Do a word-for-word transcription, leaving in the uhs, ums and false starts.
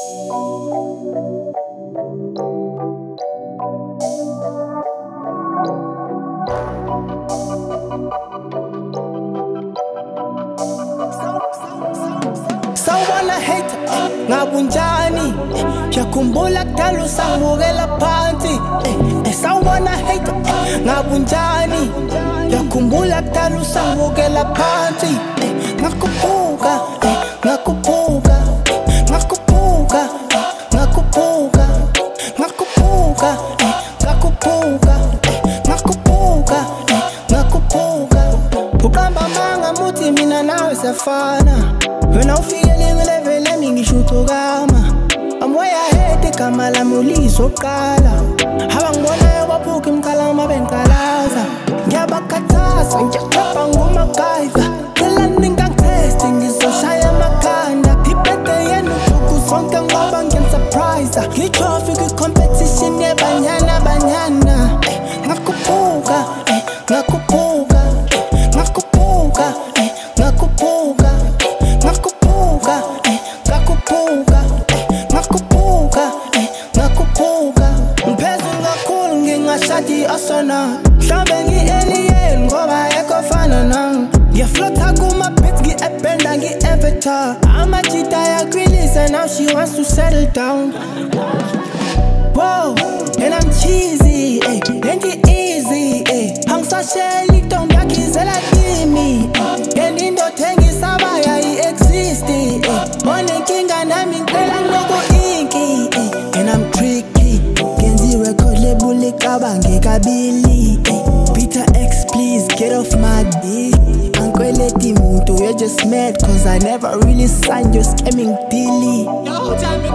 Sawubona hater, ngabunjani? Yakhumbula kudala usangibukela phansi. Sawubona hater, ngabunjani? Yakhumbula kudala usangibukela phansi. Ngakhuphuka, ngakhuphuka, ngakhuphuka, ngakhuphuka, ngakhuphuka, ngakhuphuka, ngakhuphuka, ngakhuphuka. Uqamba amanga muthi mina nawe siyafana. Wena ufikele kwilevel yami ngisho uthokama. I'm way ahead, igama lami ulizoqala. Abangibonayo baphuka imikhala uma bengikalaza. Ngiyabakhathaza, ngiyaqapha ngomagayva. Cela ningangithesti ngizoshaya amakhanda. Ibhede yenu usuku zonke ngoba ngiyansurprise. Ngitrophy kwi-competition yebanyana banyana. Ngakhuphuka, ngakhuphuka, ngakhuphuka, ngakhuphuka, ngakhuphuka, ngakhuphuka, ngakhuphuka, ngakhuphuka. Ngiphezulu kakhulu ngingashadi i-astronaut. Mhlawumbe ngi-alien ngoba ekofana nami. Ngiyaflotha kuma-beats ngi-ebenda ngi-avatar. Amajita ayakwilisa now she wants to settle down. Whoa, and I'm cheesy, eh, and it easy, eh. Angisasheli intombi yakhizela kimi. Ngendindoda engisabaya i-exist, eh. Onenkinga nami ngicela ngiloko-inki, eh. And I'm tricky, ngenza i-record label icabange kabili, eh. Peter X, please get off my dick. Angikweleti muntu, you're just mad cause I never really signed your scamming deal.